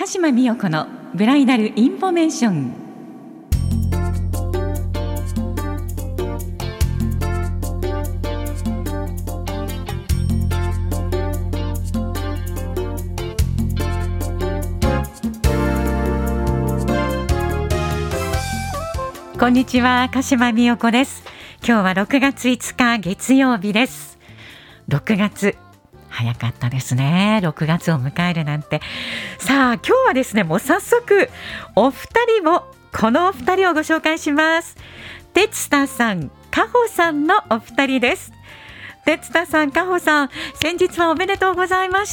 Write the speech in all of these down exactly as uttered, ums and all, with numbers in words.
島美代子のブライダルインフォメーション。こんにちは、鹿島美代子です。今日はろくがついつか月曜日です。ろくがつ早かったですね。ろくがつを迎えるなんて。さあ今日はですね、もう早速お二人をこのお二人をご紹介します。哲太さん、かほさんのお二人です。哲太さん、かほさん、先日はおめでとうございました。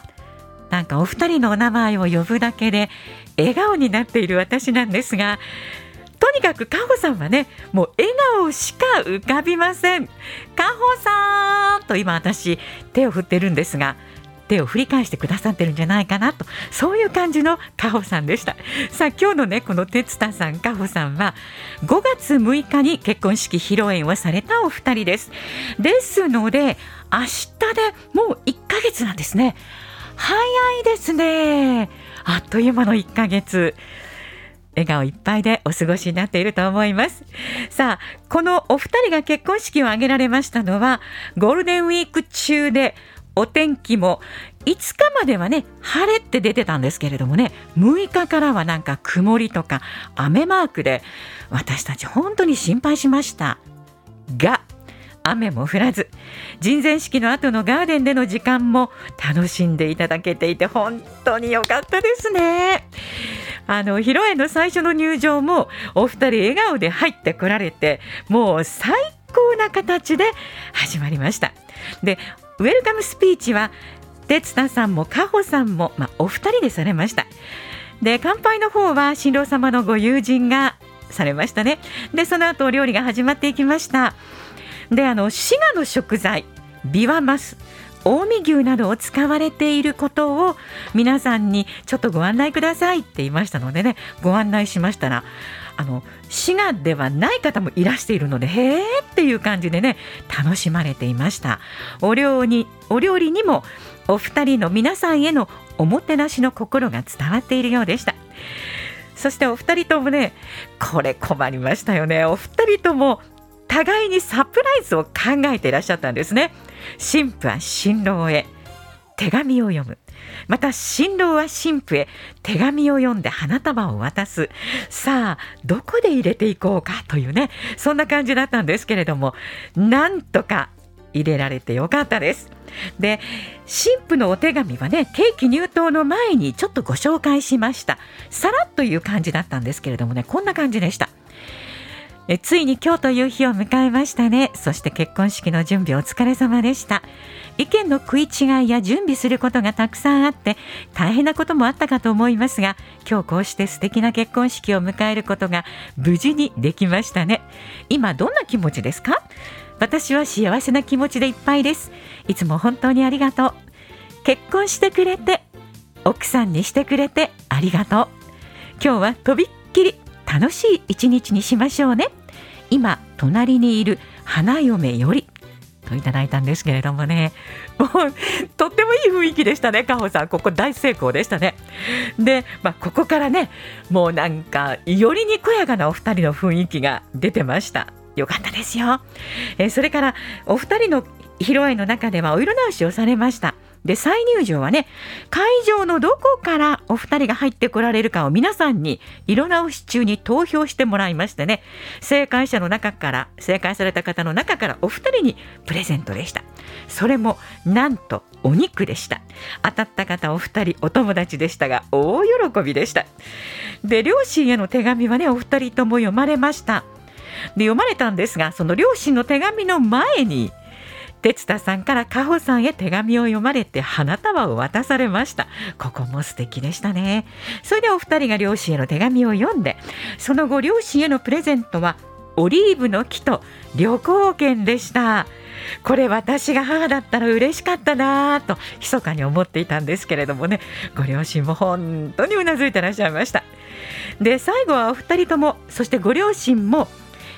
なんかお二人のお名前を呼ぶだけで笑顔になっている私なんですが、とにかくかほさんはね、もう笑顔しか浮かびません。かほさんと今私手を振ってるんですが、手を振り返してくださってるんじゃないかなと、そういう感じのかほさんでした。さあ今日のね、この哲太さん、かほさんはごがつむいかに結婚式披露宴をされたお二人です。ですので明日でもういっかげつなんですね。早いですね。あっという間のいっかげつ、笑顔いっぱいでお過ごしになっていると思います。さあこのお二人が結婚式を挙げられましたのはゴールデンウィーク中で、お天気もいつかまではね晴れって出てたんですけれどもね、むいかからはなんか曇りとか雨マークで、私たち本当に心配しましたが、雨も降らず、人前式の後のガーデンでの時間も楽しんでいただけていて本当に良かったですね。あの披露宴の最初の入場もお二人笑顔で入ってこられて、もう最高な形で始まりました。でウェルカムスピーチは哲太さんもかほさんも、まあ、お二人でされました。で乾杯の方は新郎様のご友人がされましたね。でその後お料理が始まっていきました。であの滋賀の食材ビワマス、近江牛などを使われていることを皆さんにちょっとご案内くださいって言いましたのでね、ご案内しましたら、あの滋賀ではない方もいらしているので、へーっていう感じでね楽しまれていました。お料理、お料理にもお二人の皆さんへのおもてなしの心が伝わっているようでした。そしてお二人ともね、これ困りましたよね。お二人とも互いにサプライズを考えていらっしゃったんですね。新婦は新郎へ手紙を読む、また新郎は新婦へ手紙を読んで花束を渡す。さあどこで入れていこうかというね、そんな感じだったんですけれども、なんとか入れられてよかったです。で新婦のお手紙はね、ケーキ入刀の前にちょっとご紹介しました。さらっという感じだったんですけれどもね、こんな感じでした。えついに今日という日を迎えましたね。そして結婚式の準備お疲れ様でした。意見の食い違いや準備することがたくさんあって大変なこともあったかと思いますが、今日こうして素敵な結婚式を迎えることが無事にできましたね。今どんな気持ちですか？私は幸せな気持ちでいっぱいです。いつも本当にありがとう。結婚してくれて、奥さんにしてくれてありがとう。今日はとびっきり楽しい一日にしましょうね。今隣にいる花嫁よりといただいたんですけれどもね、もうとってもいい雰囲気でしたね。かほさん、ここ大成功でしたね。で、まあ、ここからねもうなんかよりにこやかなお二人の雰囲気が出てました。よかったですよ。えー、それからお二人の披露宴の中ではお色直しをされました。で再入場はね、会場のどこからお二人が入ってこられるかを皆さんに色直し中に投票してもらいましてね、正解者の中から正解された方の中からお二人にプレゼントでした。それもなんとお肉でした。当たった方お二人お友達でしたが大喜びでした。で両親への手紙はねお二人とも読まれました。で読まれたんですが、その両親の手紙の前に哲太さんからかほさんへ手紙を読まれて花束を渡されました。ここも素敵でしたね。それでお二人が両親への手紙を読んで、その後両親へのプレゼントはオリーブの木と旅行券でした。これ私が母だったら嬉しかったなと密かに思っていたんですけれどもね、ご両親も本当にうなずいてらっしゃいました。で最後はお二人とも、そしてご両親も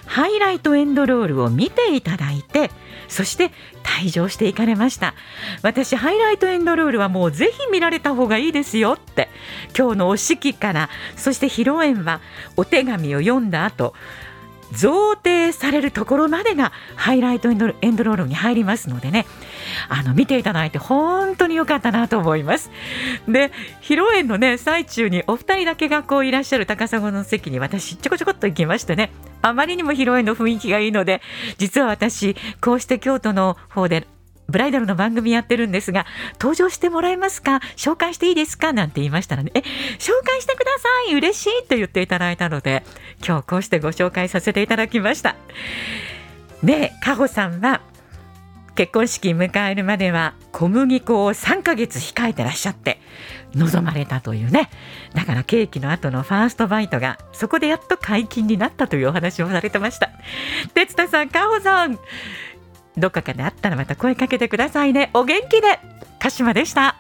ハイライトエンドロールを見ていただいて、そして退場していかれました。私ハイライトエンドロールはもうぜひ見られた方がいいですよって、今日のお式から、そして披露宴はお手紙を読んだ後贈呈されるところまでがハイライトエンドロールに入りますのでね、あの見ていただいて本当に良かったなと思います。で、披露宴のね最中にお二人だけがこういらっしゃる高砂の席に私ちょこちょこっと行きましてね、あまりにも披露宴の雰囲気がいいので、実は私こうして京都の方でブライダルの番組やってるんですが、登場してもらえますか、紹介していいですかなんて言いましたらね、え紹介してください、嬉しいと言っていただいたので、今日こうしてご紹介させていただきました。で、佳穂さんは結婚式迎えるまでは小麦粉をさんかげつ控えてらっしゃって望まれたというね、だからケーキの後のファーストバイトがそこでやっと解禁になったというお話をされてました。哲太さん、佳穂さん、どっかであったらまた声かけてくださいね。お元気で。鹿島でした。